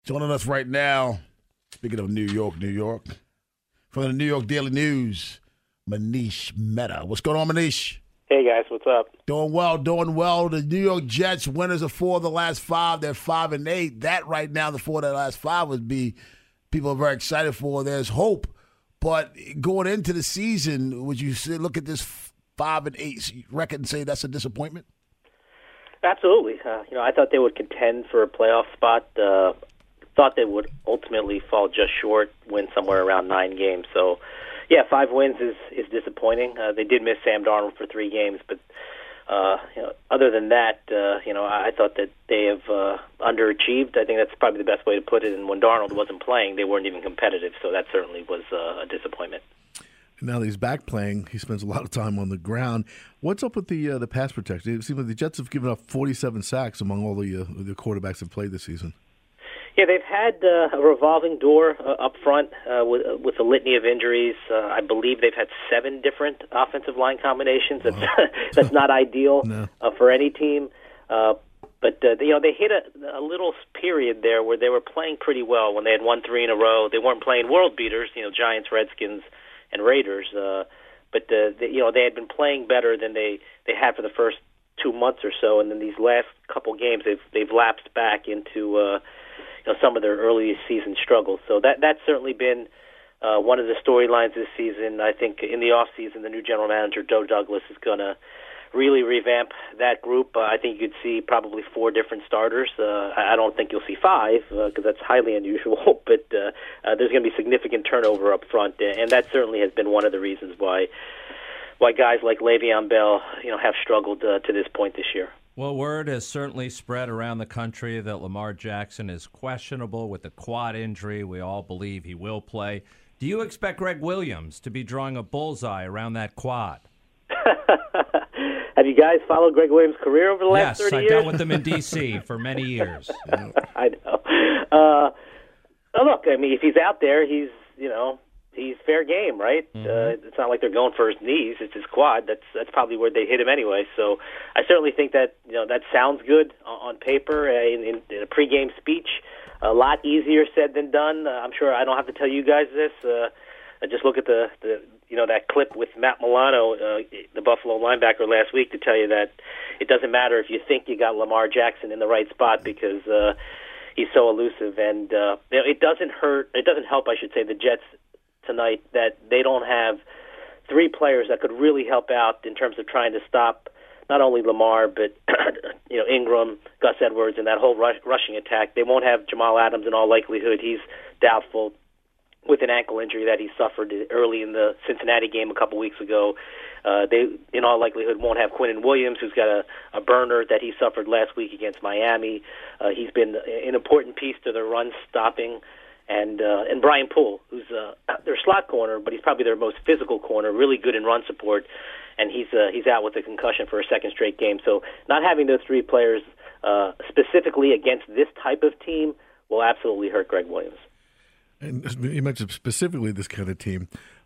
Joining us right now, speaking of New York, from the New York Daily News, Manish Mehta. What's going on, Manish? Hey, guys. What's up? Doing well. The New York Jets, winners of 4 of the last 5. They're 5-8. That right now, the 4 of the last 5 would be people are very excited for. There's hope. But going into the season, would you say, look at this 5-8 record and say that's a disappointment? Absolutely. I thought they would contend for a playoff spot. Thought they would ultimately fall just short, win somewhere around 9 games. So, yeah, 5 wins is disappointing. They did miss Sam Darnold for 3 games, but other than that, I thought that they have underachieved. I think that's probably the best way to put it. And when Darnold wasn't playing, they weren't even competitive. So that certainly was a disappointment. Now that he's back playing, he spends a lot of time on the ground. What's up with the pass protection? It seems like the Jets have given up 47 sacks among all the quarterbacks that played this season. Yeah, they've had a revolving door up front with a litany of injuries. I believe they've had 7 different offensive line combinations. That's not ideal for any team. But they hit a little period there where they were playing pretty well when they had won 3 in a row. They weren't playing world beaters, Giants, Redskins, and Raiders. But they had been playing better than they had for the first 2 months or so. And then these last couple games, they've lapsed back into some of their early season struggles. So that's certainly been one of the storylines this season. I think in the off season, the new general manager, Joe Douglas, is going to really revamp that group. I think you could see probably 4 different starters. I don't think you'll see 5 because that's highly unusual, but there's going to be significant turnover up front, and that certainly has been one of the reasons why guys like Le'Veon Bell have struggled to this point this year. Well, word has certainly spread around the country that Lamar Jackson is questionable with a quad injury. We all believe he will play. Do you expect Greg Williams to be drawing a bullseye around that quad? Have you guys followed Greg Williams' career over the last 30 years? Yes, I dealt with him in D.C. for many years. I know. Look, I mean, if he's out there, he's fair game, right? Mm-hmm. It's not like they're going for his knees; it's his quad. That's probably where they hit him anyway. So I certainly think that that sounds good on paper in a pregame speech. A lot easier said than done. I'm sure I don't have to tell you guys this. Just look at the that clip with Matt Milano, the Buffalo linebacker last week, to tell you that it doesn't matter if you think you got Lamar Jackson in the right spot because he's so elusive, and it doesn't hurt. It doesn't help, I should say, the Jets tonight that they don't have 3 players that could really help out in terms of trying to stop not only Lamar but Ingram, Gus Edwards, and that whole rushing attack. They won't have Jamal Adams in all likelihood. He's doubtful with an ankle injury that he suffered early in the Cincinnati game a couple weeks ago. They, in all likelihood, won't have Quinnen Williams, who's got a burner that he suffered last week against Miami. He's been an important piece to their run stopping. And Brian Poole, who's their slot corner, but he's probably their most physical corner, really good in run support, and he's out with a concussion for a second straight game. So not having those 3 players specifically against this type of team will absolutely hurt Greg Williams. And you mentioned specifically this kind of team.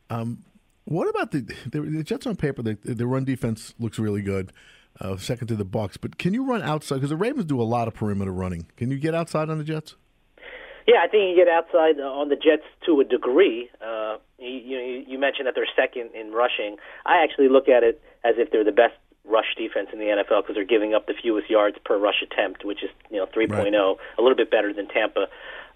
What about the Jets on paper? The run defense looks really good, second to the Bucs. But can you run outside? Because the Ravens do a lot of perimeter running. Can you get outside on the Jets? Yeah, I think you get outside on the Jets to a degree. You mentioned that they're second in rushing. I actually look at it as if they're the best rush defense in the NFL because they're giving up the fewest yards per rush attempt, which is 3.0, right. A little bit better than Tampa.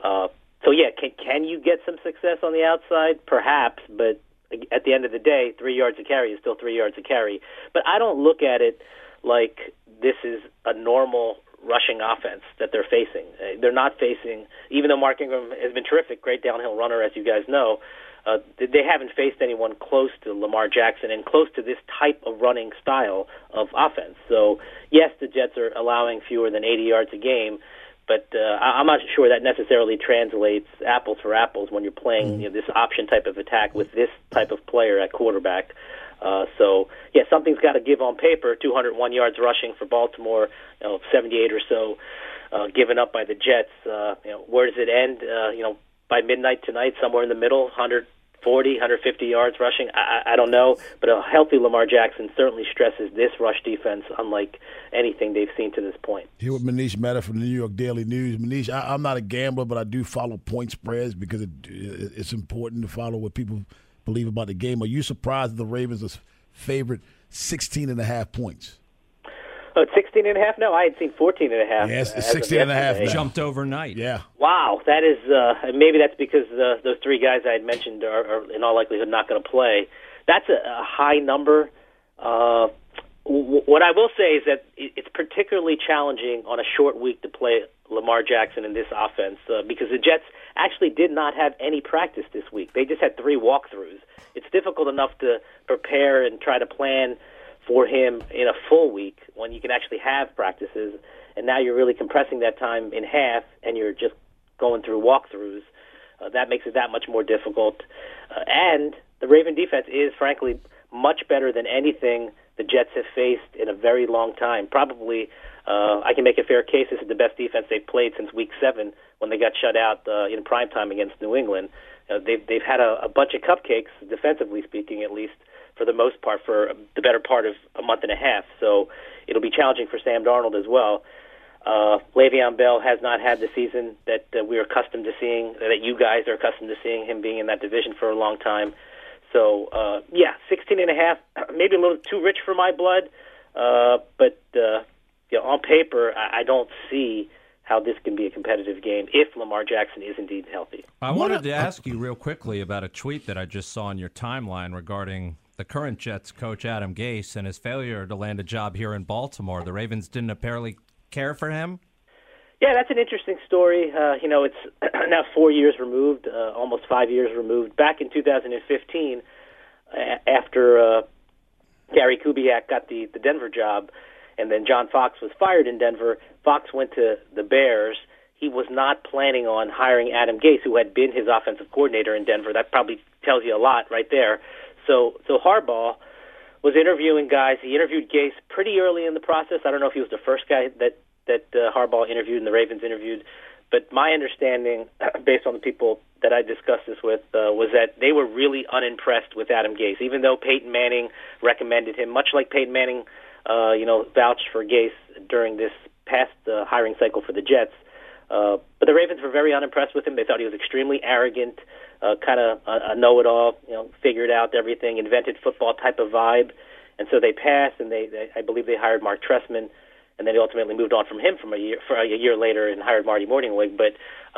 So yeah, can you get some success on the outside? Perhaps, but at the end of the day, 3 yards a carry is still 3 yards a carry. But I don't look at it like this is a normal rushing offense that they're facing. They're not facing, even though Mark Ingram has been terrific, great downhill runner, as you guys know, they haven't faced anyone close to Lamar Jackson and close to this type of running style of offense. So, yes, the Jets are allowing fewer than 80 yards a game, but I'm not sure that necessarily translates apples for apples when you're playing this option type of attack with this type of player at quarterback. Something's got to give on paper. 201 yards rushing for Baltimore, 78 or so given up by the Jets. Where does it end? By midnight tonight, somewhere in the middle, 100 150 yards rushing. I don't know, but a healthy Lamar Jackson certainly stresses this rush defense unlike anything they've seen to this point. Here with Manish Mehta from the New York Daily News. Manish, I'm not a gambler, but I do follow point spreads because it's important to follow what people believe about the game. Are you surprised that the Ravens are favored 16.5 points? 16.5? No, I had seen 14.5. Yes, it's 16.5. Jumped overnight. Yeah. Wow, that is maybe that's because those three guys I had mentioned are in all likelihood not going to play. That's a high number. What I will say is that it's particularly challenging on a short week to play Lamar Jackson in this offense because the Jets actually did not have any practice this week. They just had 3 walkthroughs. It's difficult enough to prepare and try to plan for him in a full week when you can actually have practices, and now you're really compressing that time in half and you're just going through walkthroughs. That makes it that much more difficult. And the Raven defense is, frankly, much better than anything the Jets have faced in a very long time. Probably, I can make a fair case this is the best defense they've played since Week 7 when they got shut out in primetime against New England. They've had a bunch of cupcakes, defensively speaking at least, for the most part, for the better part of a month and a half. So it'll be challenging for Sam Darnold as well. Le'Veon Bell has not had the season that we're accustomed to seeing, that you guys are accustomed to seeing him being in that division for a long time. So, 16.5, maybe a little too rich for my blood. But on paper, I don't see how this can be a competitive game if Lamar Jackson is indeed healthy. I wanted to ask you real quickly about a tweet that I just saw on your timeline regarding the current Jets coach Adam Gase and his failure to land a job here in Baltimore. The Ravens didn't apparently care for him? Yeah, that's an interesting story. It's now 4 years removed, almost 5 years removed. Back in 2015, after Gary Kubiak got the Denver job, and then John Fox was fired in Denver, Fox went to the Bears. He was not planning on hiring Adam Gase, who had been his offensive coordinator in Denver. That probably tells you a lot right there. So Harbaugh was interviewing guys. He interviewed Gase pretty early in the process. I don't know if he was the first guy that Harbaugh interviewed and the Ravens interviewed, but my understanding, based on the people that I discussed this with, was that they were really unimpressed with Adam Gase, even though Peyton Manning recommended him, much like Peyton Manning, vouched for Gase during this past hiring cycle for the Jets. But the Ravens were very unimpressed with him. They thought he was extremely arrogant, kind of a know-it-all, figured out everything, invented football type of vibe. And so they passed, and I believe they hired Mark Trestman, and then they ultimately moved on from him a year later and hired Marty Mornhinweg. But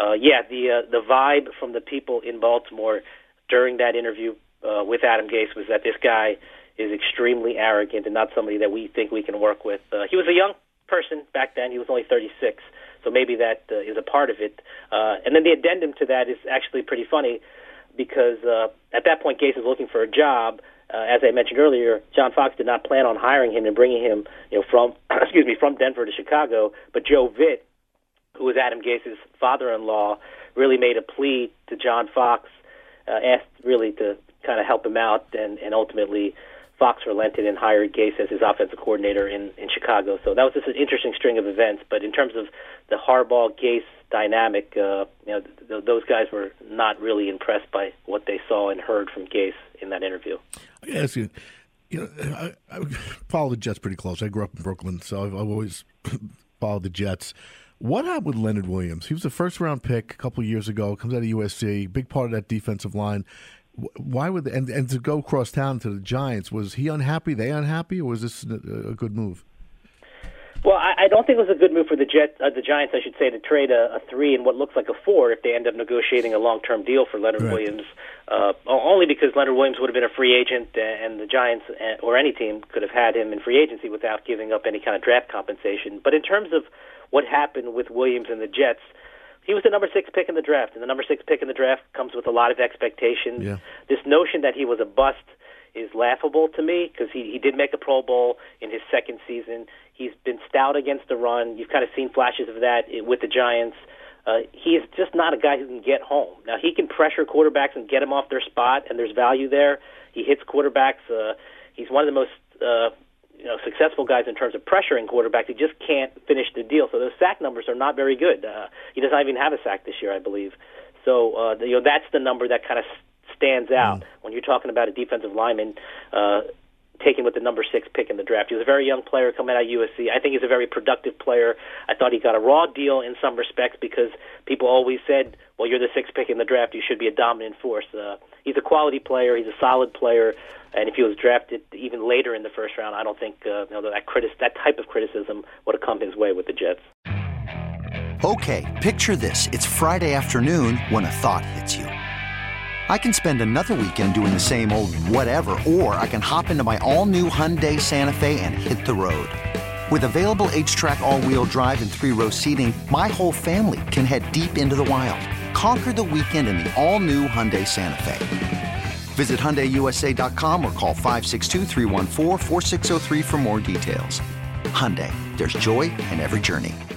the vibe from the people in Baltimore during that interview with Adam Gase was that this guy is extremely arrogant and not somebody that we think we can work with. He was a young person back then. He was only 36. So maybe that is a part of it. And then the addendum to that is actually pretty funny because at that point, Gase is looking for a job. As I mentioned earlier, John Fox did not plan on hiring him and bringing him from Denver to Chicago. But Joe Vitt, who was Adam Gase's father-in-law, really made a plea to John Fox, asked really to kind of help him out, and ultimately Fox relented and hired Gase as his offensive coordinator in Chicago. So that was just an interesting string of events. But in terms of the Harbaugh-Gase dynamic, those guys were not really impressed by what they saw and heard from Gase in that interview. I ask you, I follow the Jets pretty close. I grew up in Brooklyn, so I've always followed the Jets. What happened with Leonard Williams? He was a first-round pick a couple of years ago, comes out of USC, big part of that defensive line. Why would and to go across town to the Giants, was he unhappy? They unhappy, or was this a good move? Well, I don't think it was a good move for the Giants, I should say, to trade a 3 and what looks like a 4 if they end up negotiating a long-term deal for Leonard Williams. Only because Leonard Williams would have been a free agent, and the Giants or any team could have had him in free agency without giving up any kind of draft compensation. But in terms of what happened with Williams and the Jets, he was the number 6 pick in the draft, and the number 6 pick in the draft comes with a lot of expectations. Yeah. This notion that he was a bust is laughable to me because he did make a Pro Bowl in his second season. He's been stout against the run. You've kind of seen flashes of that with the Giants. He is just not a guy who can get home. Now, he can pressure quarterbacks and get them off their spot, and there's value there. He hits quarterbacks. He's one of the most successful guys in terms of pressuring quarterbacks. He just can't finish the deal. So those sack numbers are not very good. He does not even have a sack this year, I believe. So that's the number that kind of stands out when you're talking about a defensive lineman taken with the number 6 pick in the draft. He was a very young player coming out of USC. I think he's a very productive player. I thought he got a raw deal in some respects because people always said, well, you're the 6th pick in the draft, you should be a dominant force. He's a quality player. He's a solid player. And if he was drafted even later in the first round, I don't think that type of criticism would have come his way with the Jets. Okay, picture this. It's Friday afternoon when a thought hits you. I can spend another weekend doing the same old whatever, or I can hop into my all-new Hyundai Santa Fe and hit the road. With available H-Track all-wheel drive and 3-row seating, my whole family can head deep into the wild. Conquer the weekend in the all-new Hyundai Santa Fe. Visit HyundaiUSA.com or call 562-314-4603 for more details. Hyundai, there's joy in every journey.